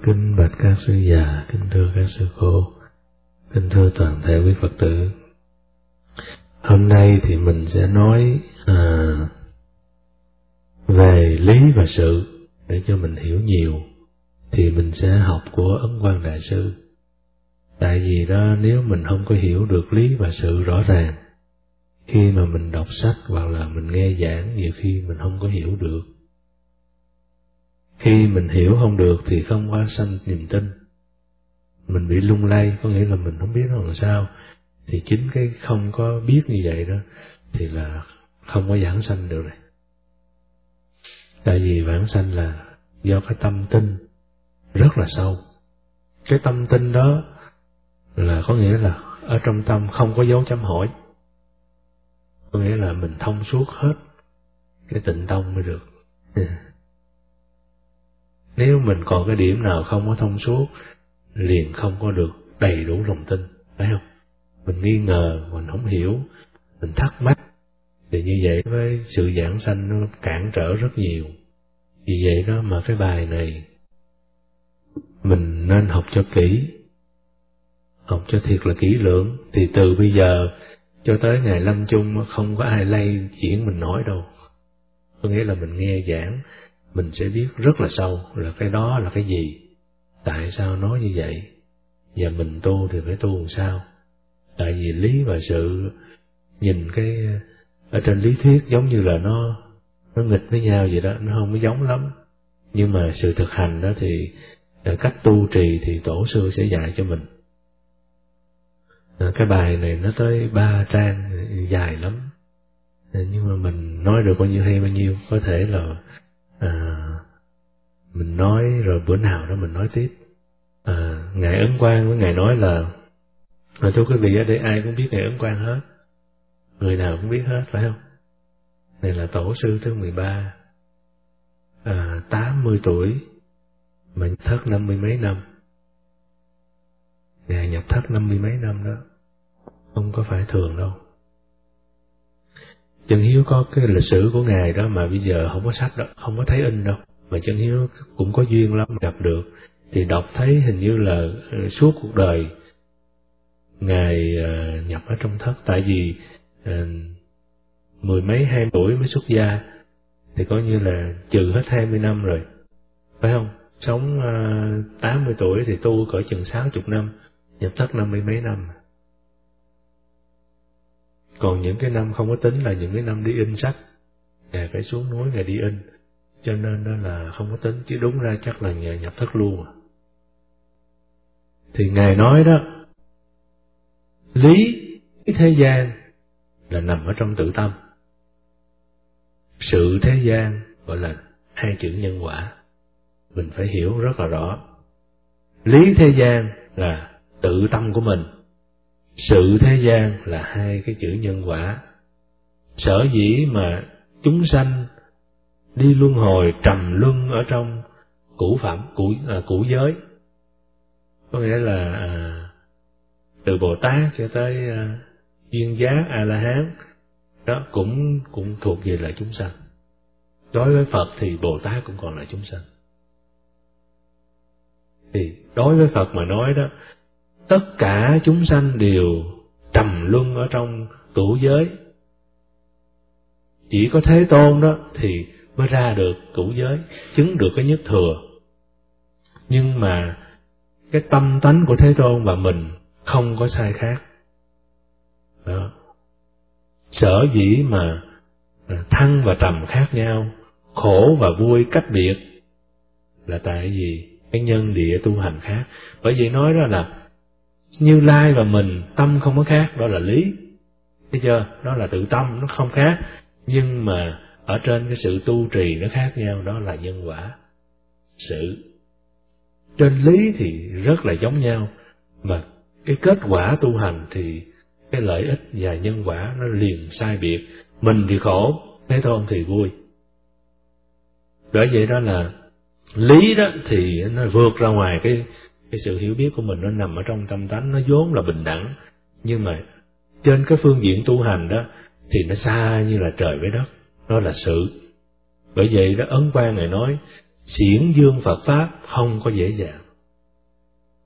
Kính bạch các sư già, kính thưa các sư cô, kính thưa toàn thể quý Phật tử. Hôm nay thì mình sẽ nói về lý và sự để cho mình hiểu nhiều. Thì mình sẽ học của Ấn Quang Đại Sư. Tại vì đó, nếu mình không có hiểu được lý và sự rõ ràng, khi mà mình đọc sách hoặc là mình nghe giảng, nhiều khi mình không có hiểu được. Khi mình hiểu không được thì không có sanh niềm tin, mình bị lung lay, có nghĩa là mình không biết nó làm sao. Thì chính cái không có biết như vậy đó thì là không có giảng sanh được này. Tại vì vãng sanh là do cái tâm tin rất là sâu. Cái tâm tin đó là có nghĩa là ở trong tâm không có dấu chấm hỏi, có nghĩa là mình thông suốt hết cái tịnh tông mới được. Nếu mình còn cái điểm nào không có thông suốt, liền không có được đầy đủ lòng tin, phải không? Mình nghi ngờ, mình không hiểu, mình thắc mắc, thì như vậy với sự giảng sanh nó cản trở rất nhiều. Vì vậy đó mà cái bài này mình nên học cho kỹ, học cho thiệt là kỹ lưỡng. Thì từ bây giờ cho tới ngày lâm chung không có ai lay chuyển mình nói đâu. Có nghĩa là mình nghe giảng, mình sẽ biết rất là sâu là cái đó là cái gì, tại sao nói như vậy, và mình tu thì phải tu làm sao. Tại vì lý và sự nhìn cái ở trên lý thuyết giống như là nó nghịch với nhau vậy đó, nó không có giống lắm. Nhưng mà sự thực hành đó thì cách tu trì thì tổ sư sẽ dạy cho mình. Cái bài này nó tới 3 trang, dài lắm, nhưng mà mình nói được bao nhiêu hay bao nhiêu. Có thể là mình nói rồi bữa nào đó mình nói tiếp. Ngài Ấn Quang với Ngài nói là thưa quý vị, ở đây ai cũng biết Ngài Ấn Quang hết, người nào cũng biết hết, phải không? Này là tổ sư thứ 13, 80 tuổi mà nhập thất 50 mấy năm. Ngài nhập thất 50 mấy năm đó, không có phải thường đâu. Chân Hiếu có cái lịch sử của Ngài đó mà bây giờ không có sách đâu, không có thấy in đâu. Mà Chân Hiếu cũng có duyên lắm gặp được, thì đọc thấy hình như là suốt cuộc đời Ngài nhập ở trong thất. Tại vì 10 mấy 20 tuổi mới xuất gia, thì coi như là trừ hết 20 năm rồi, phải không? Sống 80 tuổi thì tu cỡ chừng 60 năm, nhập thất 50 mấy năm. Còn những cái năm không có tính là những cái năm đi in sách, Ngài phải xuống núi Ngài đi in, cho nên đó là không có tính, chứ đúng ra chắc là Ngài nhập thất luôn. Thì Ngài nói đó, lý thế gian là nằm ở trong tự tâm, sự thế gian gọi là hai chữ nhân quả. Mình phải hiểu rất là rõ. Lý thế gian là tự tâm của mình, sự thế gian là hai cái chữ nhân quả. Sở dĩ mà chúng sanh đi luân hồi trầm luân ở trong cũ giới, có nghĩa là từ Bồ Tát cho tới duyên giác A La Hán đó cũng thuộc về là chúng sanh. Đối với Phật thì Bồ Tát cũng còn là chúng sanh. Thì đối với Phật mà nói đó, tất cả chúng sanh đều trầm luân ở trong cũ giới. Chỉ có Thế Tôn đó thì mới ra được cũ giới, chứng được cái nhất thừa. Nhưng mà cái tâm tánh của Thế Tôn và mình không có sai khác đó. Sở dĩ mà thăng và trầm khác nhau, khổ và vui cách biệt, là tại vì cái nhân địa tu hành khác. Bởi vậy nói đó là Như Lai và mình tâm không có khác, đó là lý. Thấy chưa? Đó là tự tâm, nó không khác. Nhưng mà ở trên cái sự tu trì nó khác nhau, đó là nhân quả. Sự trên lý thì rất là giống nhau, mà cái kết quả tu hành thì cái lợi ích và nhân quả nó liền sai biệt. Mình thì khổ, Thế Tôn thì vui. Bởi vậy đó là lý đó thì nó vượt ra ngoài cái sự hiểu biết của mình, nó nằm ở trong tâm tánh, nó vốn là bình đẳng. Nhưng mà trên cái phương diện tu hành đó thì nó xa như là trời với đất, đó là sự. Bởi vậy đó Ấn Quang Ngài nói xiển dương Phật Pháp không có dễ dàng.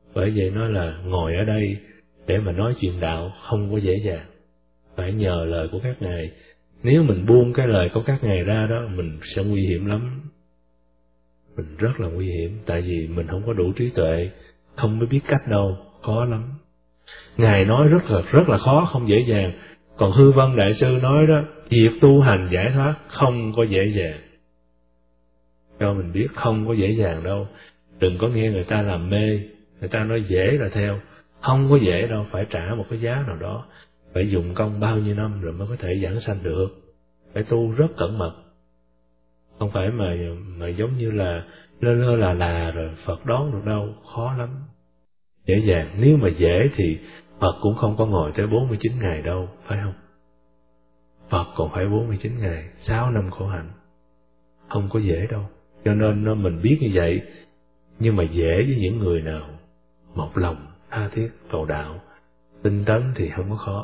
Bởi vậy nói là ngồi ở đây để mà nói chuyện đạo không có dễ dàng, phải nhờ lời của các ngài. Nếu mình buông cái lời của các ngài ra đó, mình sẽ nguy hiểm lắm. Mình rất là nguy hiểm, tại vì mình không có đủ trí tuệ, không mới biết cách đâu, khó lắm. Ngài nói rất là khó, không dễ dàng. Còn Hư Vân Đại Sư nói đó, việc tu hành giải thoát không có dễ dàng. Cho mình biết không có dễ dàng đâu. Đừng có nghe người ta làm mê, người ta nói dễ là theo. Không có dễ đâu, phải trả một cái giá nào đó, phải dùng công bao nhiêu năm rồi mới có thể giảng sanh được. Phải tu rất cẩn mật. Không phải mà giống như là lơ là rồi Phật đón được đâu, khó lắm. Dễ dàng, nếu mà dễ thì Phật cũng không có ngồi tới 49 ngày đâu, phải không? Phật còn phải 49 ngày, 6 năm khổ hạnh. Không có dễ đâu. Cho nên mình biết như vậy, nhưng mà dễ với những người nào một lòng tha thiết vào đạo, tinh tấn thì không có khó.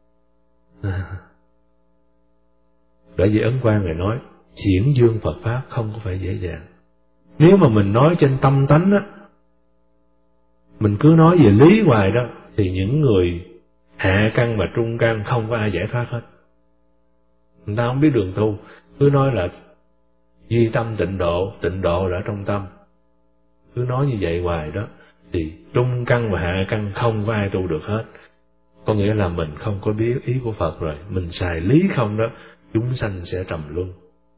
Bởi vì Ấn Quang Ngài nói, diễn dương Phật Pháp không có phải dễ dàng. Nếu mà mình nói trên tâm tánh á, mình cứ nói về lý hoài đó, thì những người hạ căn và trung căn không có ai giải thoát hết. Người ta không biết đường tu, cứ nói là duy tâm tịnh độ là ở trong tâm. Cứ nói như vậy hoài đó, thì trung căn và hạ căn không có ai tu được hết. Có nghĩa là mình không có biết ý của Phật rồi, mình xài lý không đó, chúng sanh sẽ trầm luân.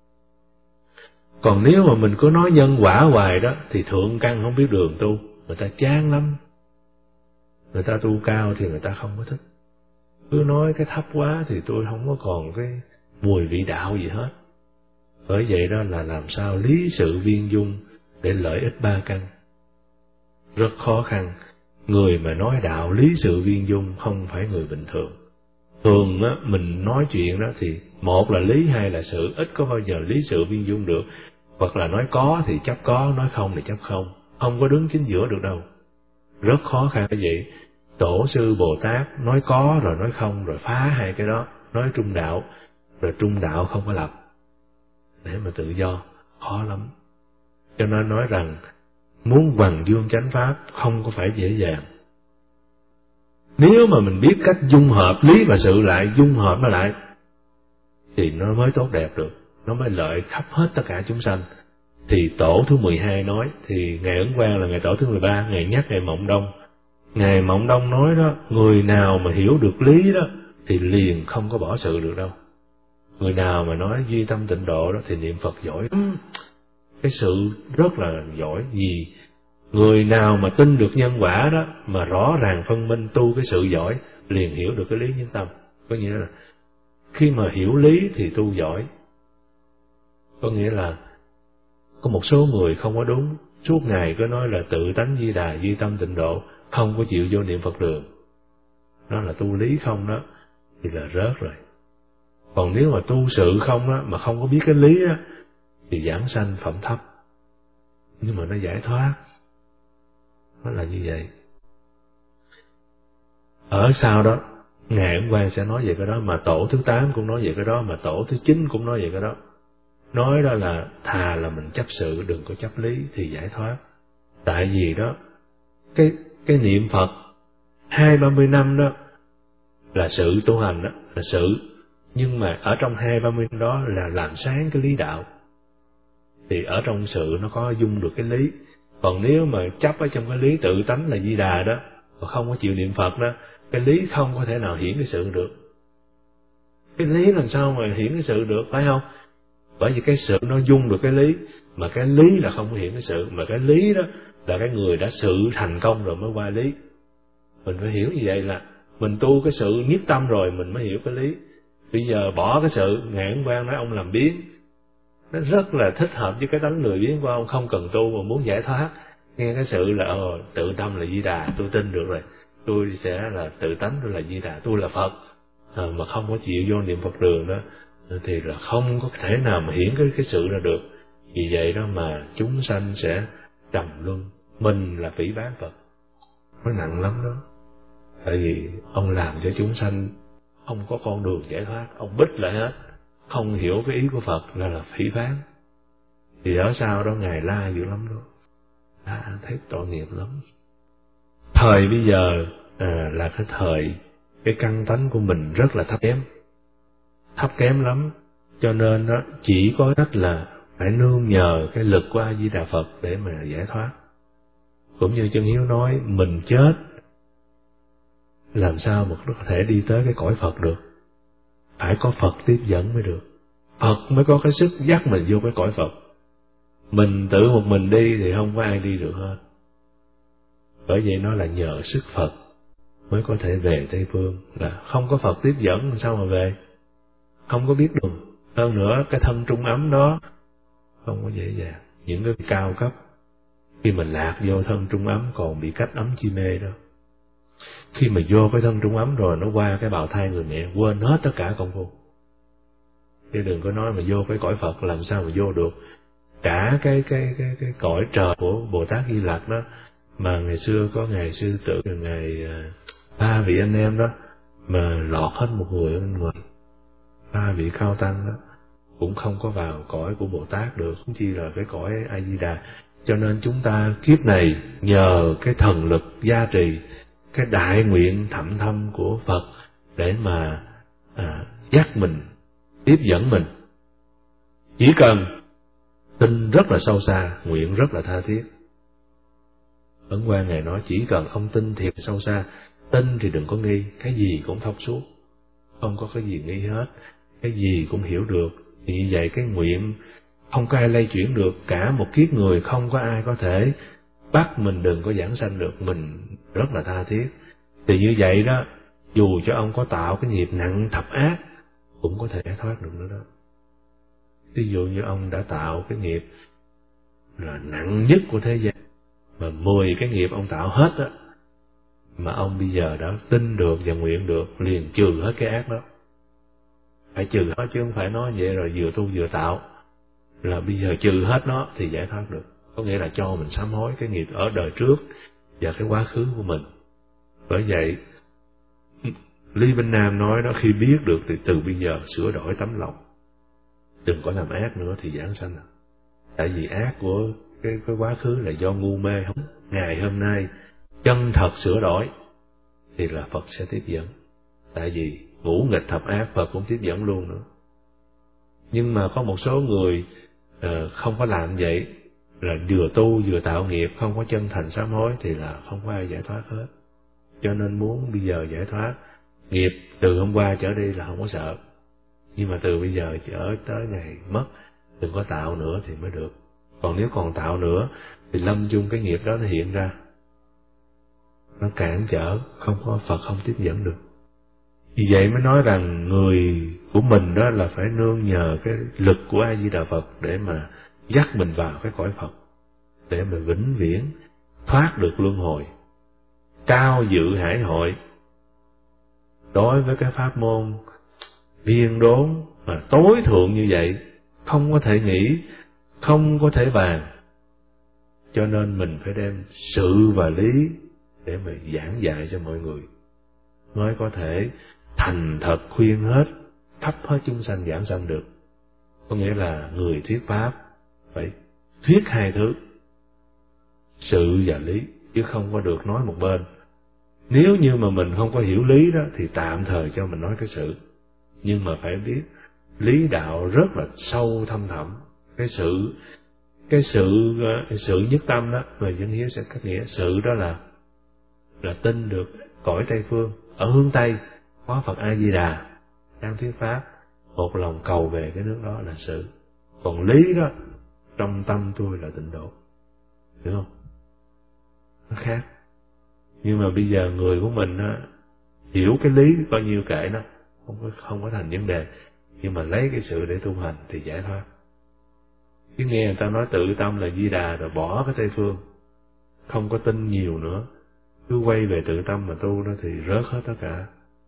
Còn nếu mà mình cứ nói nhân quả hoài đó, thì thượng căn không biết đường tu, người ta chán lắm. Người ta tu cao thì người ta không có thích. Cứ nói cái thấp quá thì tôi không có còn cái mùi vị đạo gì hết. Bởi vậy đó là làm sao lý sự viên dung để lợi ích ba căn. Rất khó khăn. Người mà nói đạo lý sự viên dung không phải người bình thường. Thường á, mình nói chuyện đó thì một là lý, hai là sự, ít có bao giờ lý sự viên dung được. Hoặc là nói có thì chấp có, nói không thì chấp không. Không có đứng chính giữa được đâu. Rất khó khăn như vậy. Tổ sư Bồ Tát nói có rồi nói không, rồi phá hai cái đó, nói trung đạo, rồi trung đạo không có lập. Để mà tự do, khó lắm. Cho nên nói rằng, muốn hoằng dương chánh pháp không có phải dễ dàng. Nếu mà mình biết cách dung hợp lý và sự lại, dung hợp nó lại, thì nó mới tốt đẹp được, nó mới lợi khắp hết tất cả chúng sanh. Thì tổ thứ 12 nói, thì Ngài Ấn Quang là Ngài tổ thứ 13, Ngài nhắc Ngài Mộng Đông. Ngài Mộng Đông nói đó, người nào mà hiểu được lý đó, thì liền không có bỏ sự được đâu. Người nào mà nói duy tâm tịnh độ đó, thì niệm Phật giỏi lắm. Cái sự rất là giỏi. Vì người nào mà tin được nhân quả đó, mà rõ ràng phân minh tu cái sự giỏi, liền hiểu được cái lý nhân tâm. Có nghĩa là khi mà hiểu lý thì tu giỏi. Có nghĩa là có một số người không có đúng, suốt ngày cứ nói là tự tánh Di Đà, duy tâm tịnh độ, không có chịu vô niệm Phật đường. Đó là tu lý không đó, thì là rớt rồi. Còn nếu mà tu sự không đó, mà không có biết cái lý đó, thì giảng sanh phẩm thấp. Nhưng mà nó giải thoát. Nó là như vậy. Ở sau đó, Ngài Ấn Quang sẽ nói về cái đó, mà tổ thứ 8 cũng nói về cái đó, mà tổ thứ 9 cũng nói về cái đó. Nói đó là thà là mình chấp sự, đừng có chấp lý thì giải thoát. Tại vì đó, cái niệm Phật 20-30 năm đó là sự tu hành đó, là sự. Nhưng mà ở trong 20-30 năm đó là làm sáng cái lý đạo. Thì ở trong sự nó có dung được cái lý. Còn nếu mà chấp ở trong cái lý tự tánh là Di Đà đó, và không có chịu niệm Phật đó, cái lý không có thể nào hiển cái sự được. Cái lý làm sao mà hiển cái sự được, phải không? Bởi vì cái sự nó dung được cái lý, mà cái lý là không có hiển cái sự, mà cái lý đó là cái người đã sự thành công rồi mới qua lý. Mình phải hiểu như vậy, là mình tu cái sự nhiếp tâm rồi mình mới hiểu cái lý. Bây giờ bỏ cái sự, Ngài Ấn Quang nói ông làm biến, nó rất là thích hợp với cái tánh lười biếng của ông, không cần tu mà muốn giải thoát. Nghe cái sự là tự tâm là Di Đà, tôi tin được rồi, tôi sẽ là tự tánh, tôi là Di Đà, tôi là Phật, mà không có chịu vô niệm Phật đường đó, thì là không có thể nào mà hiển cái sự ra được. Vì vậy đó mà chúng sanh sẽ trầm luân. Mình là phỉ báng Phật, nó nặng lắm đó. Tại vì ông làm cho chúng sanh không có con đường giải thoát, ông bích lại hết, không hiểu cái ý của Phật là phỉ báng. Thì ở sau đó Ngài la dữ lắm đó, la thấy tội nghiệp lắm. thời bây giờ là cái thời cái căn tánh của mình rất là thấp kém lắm, cho nên đó chỉ có cách là phải nương nhờ cái lực của A Di Đà Phật để mà giải thoát. Cũng như Chân Hiếu nói, mình chết làm sao mà có thể đi tới cái cõi Phật được, phải có Phật tiếp dẫn mới được, Phật mới có cái sức dắt mình vô cái cõi Phật. Mình tự một mình đi thì không có ai đi được hết. Bởi vậy nó là nhờ sức Phật mới có thể về Tây Phương, là không có Phật tiếp dẫn làm sao mà về, không có biết đường. Hơn nữa cái thân trung ấm đó không có dễ dàng. Những cái cao cấp khi mình lạc vô thân trung ấm còn bị cách ấm chi mê đó. Khi mà vô cái thân trung ấm rồi nó qua cái bào thai người mẹ quên hết tất cả công phu. Chứ đừng có nói mà vô cái cõi Phật làm sao mà vô được. Cả cái cõi trời của Bồ Tát Di Lặc đó, mà ngày xưa có ngài Sư Tử, ngài ba vị anh em đó mà lọt hết một người ở bên ngoài, ba vị cao tăng đó cũng không có vào cõi của Bồ Tát được, cũng chỉ là cái cõi A Di Đà. Cho nên chúng ta kiếp này nhờ cái thần lực gia trì, cái đại nguyện thậm thâm của Phật để mà dắt mình, tiếp dẫn mình. Chỉ cần tin rất là sâu xa, nguyện rất là tha thiết. Ấn Quang ngài nói chỉ cần ông tin thiệt sâu xa, tin thì đừng có nghi, cái gì cũng thông suốt, không có cái gì nghi hết, cái gì cũng hiểu được. Thì như vậy cái nguyện không có ai lay chuyển được, cả một kiếp người không có ai có thể bắt mình đừng có giảng sanh được, mình rất là tha thiết. Thì như vậy đó, dù cho ông có tạo cái nghiệp nặng thập ác cũng có thể thoát được nữa đó. Ví dụ như ông đã tạo cái nghiệp là nặng nhất của thế gian, mà 10 cái nghiệp ông tạo hết á, mà ông bây giờ đã tin được và nguyện được, liền trừ hết cái ác đó. Phải trừ hết chứ không phải nói vậy rồi vừa tu vừa tạo, là bây giờ trừ hết nó thì giải thoát được. Có nghĩa là cho mình sám hối cái nghiệp ở đời trước và cái quá khứ của mình. Bởi vậy Lý Vinh Nam nói đó, khi biết được thì từ bây giờ sửa đổi tấm lòng, đừng có làm ác nữa thì giảng sanh. Tại vì ác của cái quá khứ là do ngu mê, không ngày hôm nay chân thật sửa đổi thì là Phật sẽ tiếp dẫn. Tại vì ngũ nghịch thập ác Phật cũng tiếp dẫn luôn nữa. Nhưng mà có một số người không có làm vậy, là vừa tu vừa tạo nghiệp, không có chân thành sám hối thì là không có ai giải thoát hết. Cho nên muốn bây giờ giải thoát nghiệp từ hôm qua trở đi là không có sợ, nhưng mà từ bây giờ trở tới ngày mất đừng có tạo nữa thì mới được. Còn nếu còn tạo nữa thì lâm chung cái nghiệp đó nó hiện ra, nó cản trở, không có Phật không tiếp dẫn được. Vì vậy mới nói rằng người của mình đó là phải nương nhờ cái lực của A Di Đà Phật để mà dắt mình vào cái cõi Phật, để mà vĩnh viễn thoát được luân hồi, cao dự hải hội. Đối với cái pháp môn viên đốn mà tối thượng như vậy, không có thể nghĩ, không có thể bàn, cho nên mình phải đem sự và lý để mà giảng dạy cho mọi người, mới có thể thành thật khuyên hết, khắp hết chúng sanh giảng sanh được. Có nghĩa là người thuyết pháp phải thuyết hai thứ, sự và lý, chứ không có được nói một bên. Nếu như mà mình không có hiểu lý đó thì tạm thời cho mình nói cái sự, nhưng mà phải biết lý đạo rất là sâu thâm thẳm. Cái sự nhất tâm đó, người Dân Hiếu sẽ cắt nghĩa sự đó là tin được cõi Tây Phương, ở hướng Tây có Phật A Di Đà đang thuyết pháp, một lòng cầu về cái nước đó là sự. Còn lý đó, trong tâm tôi là tịnh độ, hiểu không? Nó khác. Nhưng mà bây giờ người của mình á, hiểu cái lý bao nhiêu kệ nó, không có thành vấn đề, nhưng mà lấy cái sự để tu hành thì giải thoát. Chứ nghe người ta nói tự tâm là Di Đà rồi bỏ cái Tây Phương, không có tin nhiều nữa, cứ quay về tự tâm mà tu đó thì rớt hết tất cả.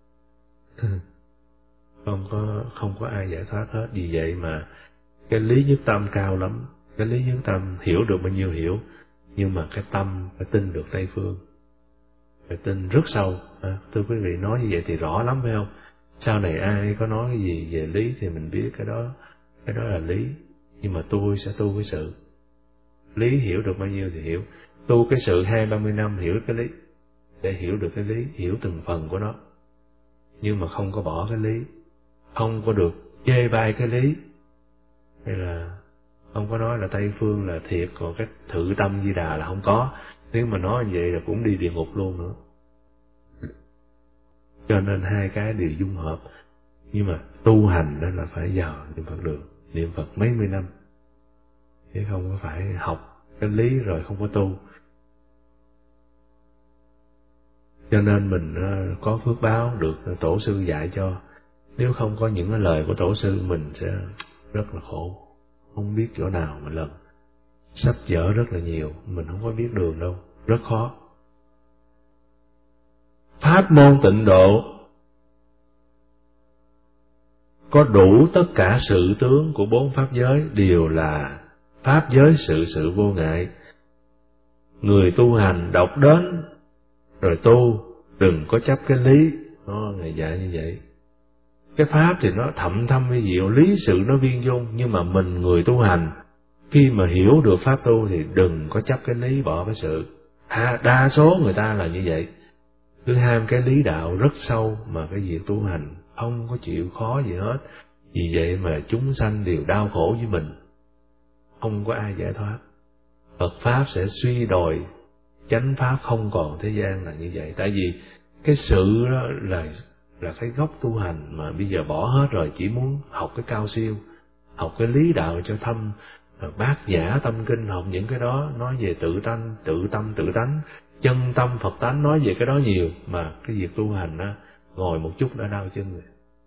Không có ai giải thoát hết. Vì vậy mà cái lý nhất tâm cao lắm, cái lý nhất tâm hiểu được bao nhiêu hiểu, nhưng mà cái tâm phải tin được Tây Phương, phải tin rất sâu. Thưa quý vị, nói như vậy thì rõ lắm phải không? Sau này ai có nói cái gì về lý thì mình biết cái đó là lý, nhưng mà tôi sẽ tu cái sự. Lý hiểu được bao nhiêu thì hiểu, tu cái sự 20-30 năm hiểu cái lý, để hiểu được cái lý, hiểu từng phần của nó, nhưng mà không có bỏ cái lý, không có được chê bai cái lý, hay là không có nói là Tây Phương là thiệt, còn cái Thự Tâm Di Đà là không có. Nếu mà nói như vậy là cũng đi địa ngục luôn nữa. Cho nên hai cái đều dung hợp. Nhưng mà tu hành đó là phải vào niệm Phật đường, niệm Phật mấy mươi năm, chứ không có phải học cái lý rồi không có tu. Cho nên mình có phước báo được tổ sư dạy cho. Nếu không có những cái lời của tổ sư, mình sẽ rất là khổ, không biết chỗ nào mà lần. Sách vở rất là nhiều, mình không có biết đường đâu, rất khó. Pháp môn tịnh độ có đủ tất cả sự tướng của bốn pháp giới, đều là pháp giới sự vô ngại. Người tu hành đọc đến rồi tu, đừng có chấp cái lý. Ngài dạy như vậy. Cái pháp thì nó thậm thâm vi diệu, lý sự nó viên dung, nhưng mà mình người tu hành khi mà hiểu được pháp tu thì đừng có chấp cái lý, bỏ cái sự. Đa số người ta là như vậy, cứ ham cái lý đạo rất sâu, mà cái việc tu hành không có chịu khó gì hết. Vì vậy mà chúng sanh đều đau khổ với mình, không có ai giải thoát. Phật pháp sẽ suy đồi, chánh pháp không còn thế gian là như vậy. Tại vì cái sự đó là cái gốc tu hành, mà bây giờ bỏ hết rồi, chỉ muốn học cái cao siêu, học cái lý đạo cho thâm, bát nhã tâm kinh, học những cái đó nói về tự tánh, tự tâm tự tánh, chân tâm Phật tánh, nói về cái đó nhiều, mà cái việc tu hành á, ngồi một chút đã đau chân rồi,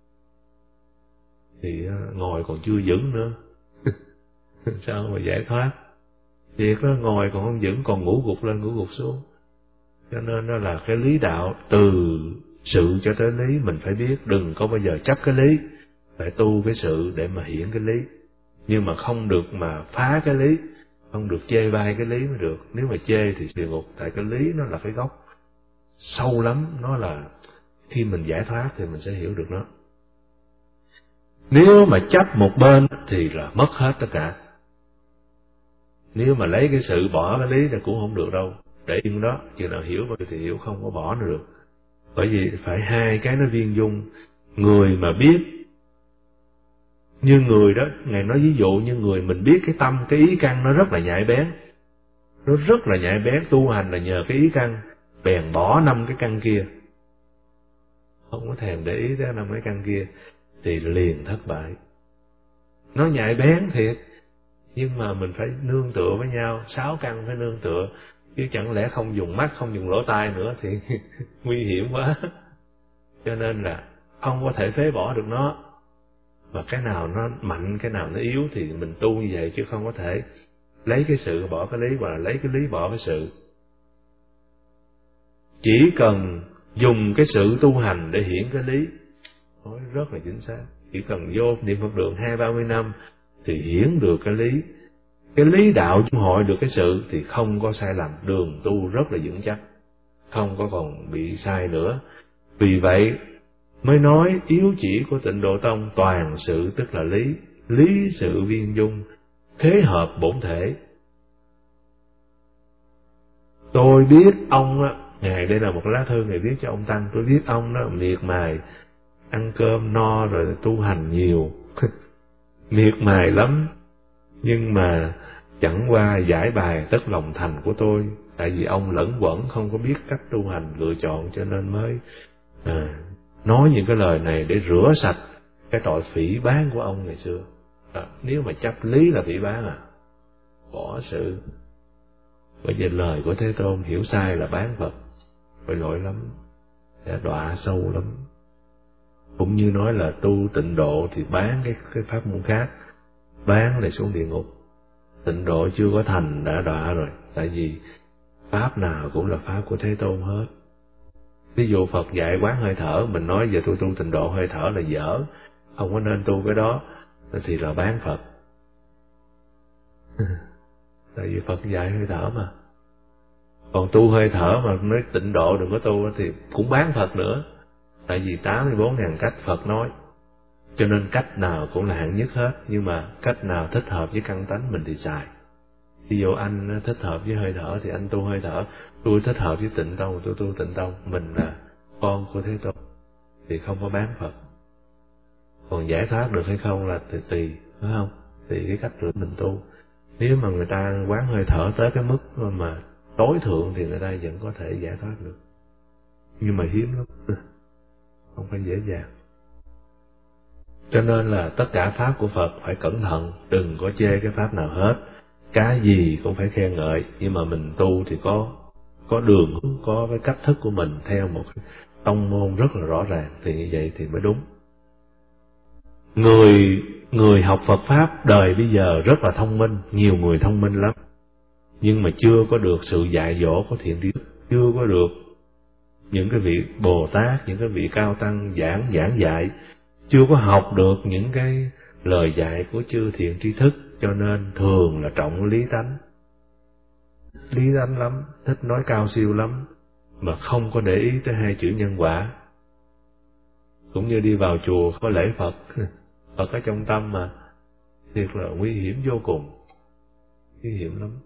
thì ngồi còn chưa vững nữa. Sao mà giải thoát? Việc đó ngồi còn không vững, còn ngủ gục lên ngủ gục xuống. Cho nên đó là cái lý đạo, từ sự cho tới lý mình phải biết, đừng có bao giờ chấp cái lý, phải tu cái sự để mà hiển cái lý. Nhưng mà không được mà phá cái lý, không được chê bai cái lý mới được. Nếu mà chê thì địa ngục, tại cái lý nó là cái gốc sâu lắm, nó là khi mình giải thoát thì mình sẽ hiểu được nó. Nếu mà chấp một bên thì là mất hết tất cả. Nếu mà lấy cái sự bỏ cái lý là cũng không được đâu, để yên đó, chừng nào hiểu thì hiểu, không có bỏ nữa được. Bởi vì phải hai cái nó viên dung. Người mà biết, như người đó, Ngài nói ví dụ như người mình biết cái tâm, cái ý căn nó rất là nhạy bén, nó rất là nhạy bén, tu hành là nhờ cái ý căn, bèn bỏ 5 cái căn kia, không có thèm để ý tới 5 cái căn kia, thì liền thất bại. Nó nhạy bén thiệt, nhưng mà mình phải nương tựa với nhau, 6 căn phải nương tựa, chứ chẳng lẽ không dùng mắt, không dùng lỗ tai nữa thì nguy hiểm quá. Cho nên là không có thể phế bỏ được nó, và cái nào nó mạnh, cái nào nó yếu thì mình tu như vậy, chứ không có thể lấy cái sự bỏ cái lý, hoặc là lấy cái lý bỏ cái sự. Chỉ cần dùng cái sự tu hành để hiển cái lý, nói rất là chính xác. Chỉ cần vô niệm Phật đường 20-30 năm thì hiển được cái lý. Cái lý đạo chung hội được cái sự thì không có sai lầm, đường tu rất là vững chắc, không có còn bị sai nữa. Vì vậy mới nói yếu chỉ của Tịnh Độ Tông toàn sự tức là lý, lý sự viên dung, thế hợp bổn thể. Tôi biết ông á, Ngài đây là một lá thư Ngài viết cho ông Tăng, tôi biết ông đó miệt mài, ăn cơm no rồi tu hành nhiều, miệt mài lắm, nhưng mà chẳng qua giải bài tất lòng thành của tôi. Tại vì ông lẫn quẩn không có biết cách tu hành lựa chọn, cho nên mới nói những cái lời này để rửa sạch cái tội phỉ báng của ông ngày xưa. Nếu mà chấp lý là phỉ báng bỏ sự. Bởi vì lời của Thế Tôn hiểu sai là bán Phật, phải lỗi lắm, sẽ đọa sâu lắm. Cũng như nói là tu tịnh độ thì bán cái pháp môn khác, bán lại xuống địa ngục. Tịnh độ chưa có thành đã đọa rồi, tại vì pháp nào cũng là pháp của Thế Tôn hết. Ví dụ Phật dạy quán hơi thở, mình nói giờ tôi tu tịnh độ hơi thở là dở, không có nên tu cái đó, thì là bán Phật. Tại vì Phật dạy hơi thở mà. Còn tu hơi thở mà nói tịnh độ đừng có tu thì cũng bán Phật nữa. Tại vì 84.000 cách Phật nói, cho nên cách nào cũng là hạng nhất hết, nhưng mà cách nào thích hợp với căn tánh mình thì xài. Ví dụ anh thích hợp với hơi thở thì anh tu hơi thở, tôi thích hợp với tịnh tông tôi tu tịnh tông. Mình là con của Thế Tôn thì không có bán Phật. Còn giải thoát được hay không là tùy, phải không? Tùy cái cách của mình tu. Nếu mà người ta quán hơi thở tới cái mức mà tối thượng thì người ta vẫn có thể giải thoát được, nhưng mà hiếm lắm, không phải dễ dàng. Cho nên là tất cả pháp của Phật phải cẩn thận, đừng có chê cái pháp nào hết. Cái gì cũng phải khen ngợi, nhưng mà mình tu thì có đường, có cái cách thức của mình theo một cái tông môn rất là rõ ràng, thì như vậy thì mới đúng. Người học Phật Pháp đời bây giờ rất là thông minh, nhiều người thông minh lắm, nhưng mà chưa có được sự dạy dỗ của thiện tri thức, chưa có được những cái vị Bồ Tát, những cái vị cao tăng giảng dạy, chưa có học được những cái lời dạy của chư thiện tri thức, cho nên thường là trọng lý tánh lắm, thích nói cao siêu lắm, mà không có để ý tới hai chữ nhân quả. Cũng như đi vào chùa có lễ Phật, Phật ở trong tâm mà, thiệt là nguy hiểm vô cùng, nguy hiểm lắm.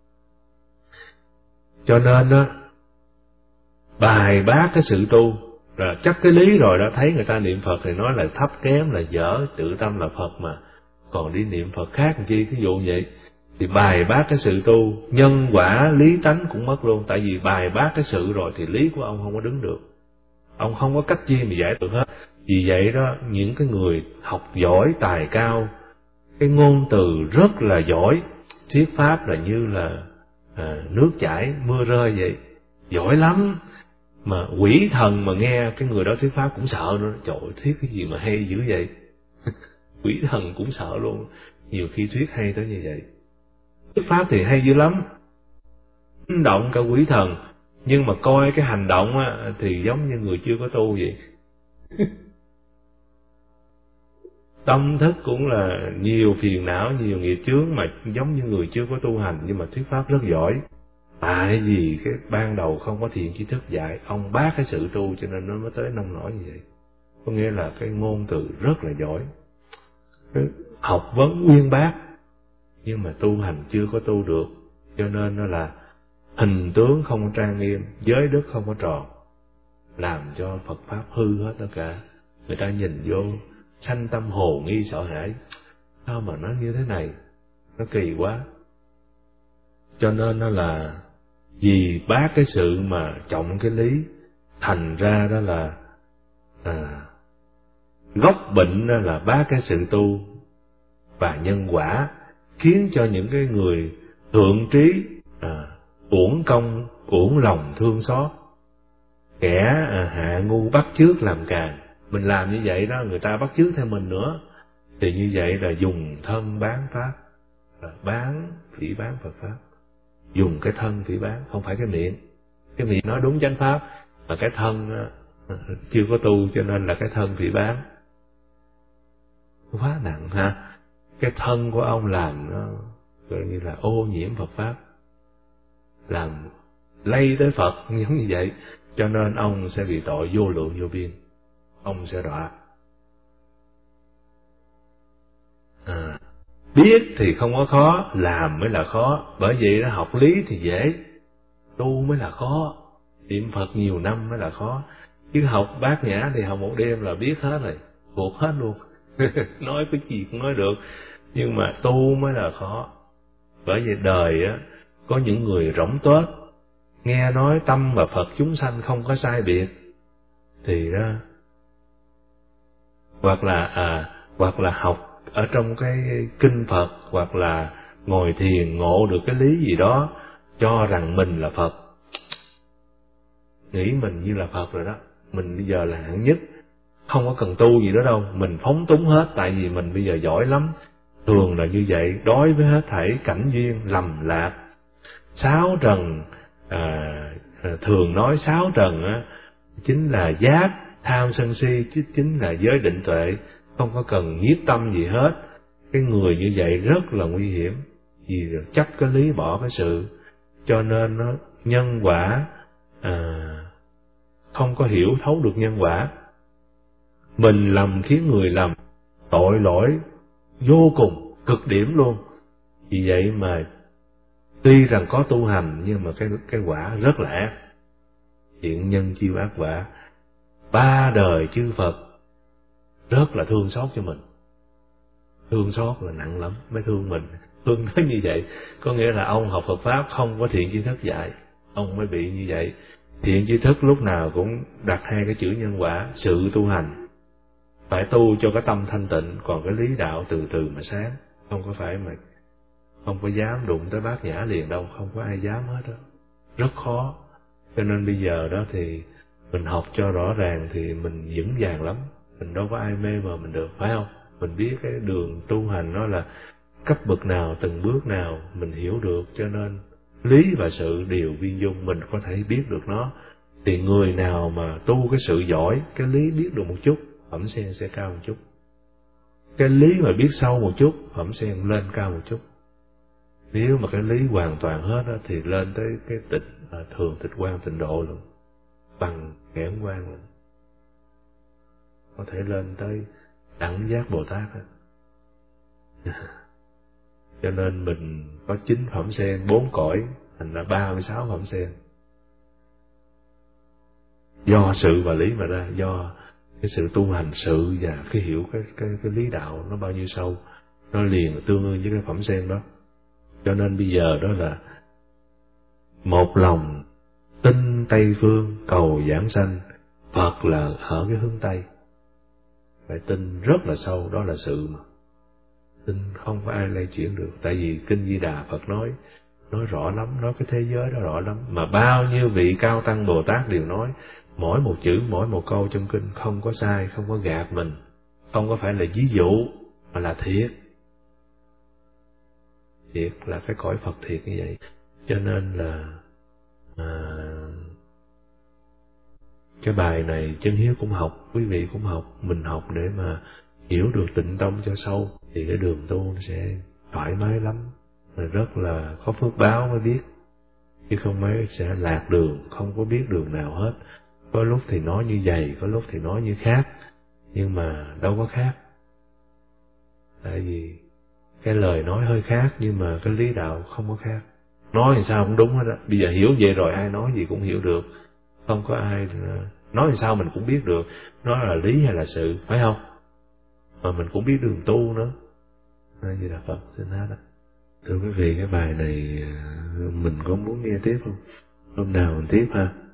Cho nên á, bài bác cái sự tu là chắc cái lý rồi đó, thấy người ta niệm Phật thì nói là thấp kém, là dở, tự tâm là Phật mà còn đi niệm Phật khác làm chi, thí dụ vậy. Thì bài bác cái sự tu, nhân quả lý tánh cũng mất luôn, tại vì bài bác cái sự rồi thì lý của ông không có đứng được, ông không có cách chi mà giải được hết. Vì vậy đó, những cái người học giỏi tài cao, cái ngôn từ rất là giỏi, thuyết pháp là như là nước chảy mưa rơi vậy, giỏi lắm, mà quỷ thần mà nghe cái người đó thuyết pháp cũng sợ nữa. Trời ơi, thuyết cái gì mà hay dữ vậy. Quỷ thần cũng sợ luôn, nhiều khi thuyết hay tới như vậy. Thuyết pháp thì hay dữ lắm, hành động cả quỷ thần, nhưng mà coi cái hành động á, thì giống như người chưa có tu vậy. Tâm thức cũng là nhiều phiền não, nhiều nghiệp chướng, mà giống như người chưa có tu hành, nhưng mà thuyết pháp rất giỏi. Tại vì cái ban đầu không có thiện tri thức dạy, ông bác cái sự tu cho nên nó mới tới nông nổi như vậy. Có nghĩa là cái ngôn từ rất là giỏi, cái học vấn uyên bác, nhưng mà tu hành chưa có tu được, cho nên nó là hình tướng không trang nghiêm, giới đức không có tròn, làm cho Phật Pháp hư hết tất cả. Người ta nhìn vô sanh tâm hồ nghi sợ hãi, sao mà nó như thế này, nó kỳ quá. Cho nên nó là vì bác cái sự mà trọng cái lý, thành ra đó là gốc bệnh đó là bác cái sự tu và nhân quả, khiến cho những cái người thượng trí uổng công uổng lòng thương xót, kẻ hạ ngu bắt chước làm càn. Mình làm như vậy đó, người ta bắt chước theo mình nữa, thì như vậy là dùng thân bán pháp, bán phỉ bán Phật Pháp. Dùng cái thân phỉ bán, không phải cái miệng. Cái miệng nói đúng chánh pháp, mà cái thân chưa có tu, cho nên là cái thân phỉ bán. Quá nặng ha. Cái thân của ông làm nó gọi như là ô nhiễm Phật Pháp, làm lây tới Phật giống như vậy, cho nên ông sẽ bị tội vô lượng vô biên, ông sẽ đọa. Biết thì không có khó, làm mới là khó. Bởi vậy đó, học lý thì dễ, tu mới là khó. Niệm Phật nhiều năm mới là khó. Chứ học Bát Nhã thì học một đêm là biết hết rồi, thuộc hết luôn. Nói cái gì cũng nói được, nhưng mà tu mới là khó. Bởi vậy đời á, có những người rỗng tuếch, nghe nói tâm và Phật chúng sanh không có sai biệt, thì đó, hoặc là học ở trong cái kinh Phật, hoặc là ngồi thiền ngộ được cái lý gì đó, cho rằng mình là Phật, nghĩ mình như là Phật rồi đó, mình bây giờ là hạng nhất, không có cần tu gì đó đâu, mình phóng túng hết, tại vì mình bây giờ giỏi lắm. Thường là như vậy, đối với hết thảy cảnh duyên lầm lạc, sáu trần, thường nói sáu trần á, chính là giác, tham sân si, chính là giới định tuệ, không có cần nhiếp tâm gì hết. Cái người như vậy rất là nguy hiểm, vì chấp cái lý bỏ cái sự, cho nên nó nhân quả không có hiểu thấu được nhân quả. Mình lầm khiến người lầm, tội lỗi vô cùng, cực điểm luôn. Vì vậy mà Tuy rằng có tu hành nhưng mà cái quả rất là ác. Thiện nhân chiêu ác quả. 3 đời chư Phật rất là thương xót cho mình. Thương xót là nặng lắm mới thương mình. Thương nói như vậy có nghĩa là ông học Phật Pháp không có thiện tri thức dạy, ông mới bị như vậy. Thiện tri thức lúc nào cũng đặt 2 cái chữ nhân quả, sự tu hành. Phải tu cho cái tâm thanh tịnh, còn cái lý đạo từ từ mà sáng. Không có phải mà không có dám đụng tới bát nhã liền đâu, không có ai dám hết đó. Rất khó. Cho nên bây giờ đó thì mình học cho rõ ràng thì mình vững vàng lắm. Mình đâu có ai mê mờ mình được, phải không? Mình biết cái đường tu hành nó là cấp bậc nào, từng bước nào, mình hiểu được, cho nên lý và sự đều viên dung, mình có thể biết được nó. Thì người nào mà tu cái sự giỏi, cái lý biết được một chút, phẩm sen sẽ cao một chút. Cái lý mà biết sâu một chút, phẩm sen lên cao một chút. Nếu mà cái lý hoàn toàn hết đó, thì lên tới cái tịch thường tịch quan tịnh độ luôn, bằng ngàn quan luôn, có thể lên tới đẳng giác Bồ Tát đó. Cho nên mình có 9 phẩm sen, 4 cõi, thành là 36 phẩm sen. Do sự và lý mà ra, do cái sự tu hành sự và cái hiểu cái lý đạo nó bao nhiêu sâu, nó liền tương ương với cái phẩm sen đó. Cho nên bây giờ đó là một lòng tin Tây Phương cầu giảng sanh, Phật là ở cái hướng Tây. Phải tin rất là sâu, đó là sự mà. Tin không có ai lay chuyển được, tại vì Kinh Di Đà Phật nói rõ lắm, nói cái thế giới đó rõ lắm, mà bao nhiêu vị cao tăng Bồ Tát đều nói, mỗi một chữ, mỗi một câu trong kinh không có sai, không có gạt mình, không có phải là ví dụ, mà là thiệt. Thiệt là cái cõi Phật thiệt như vậy. Cho nên là cái bài này Chân Hiếu cũng học, quý vị cũng học, mình học để mà hiểu được tịnh tông cho sâu, thì cái đường tu nó sẽ thoải mái lắm, rất là có phước báo mới biết, chứ không mấy sẽ lạc đường, không có biết đường nào hết. Có lúc thì nói như vậy, có lúc thì nói như khác, nhưng mà đâu có khác. Tại vì cái lời nói hơi khác, nhưng mà cái lý đạo không có khác. Nói thì sao cũng đúng hết á. Bây giờ hiểu vậy rồi ai nói gì cũng hiểu được, không có ai nói thì sao mình cũng biết được nó là lý hay là sự, phải không? Mà mình cũng biết đường tu nữa. Nên như là Phật xin hết á. Thưa quý vị, cái bài này mình có muốn nghe tiếp không? Hôm nào mình tiếp ha.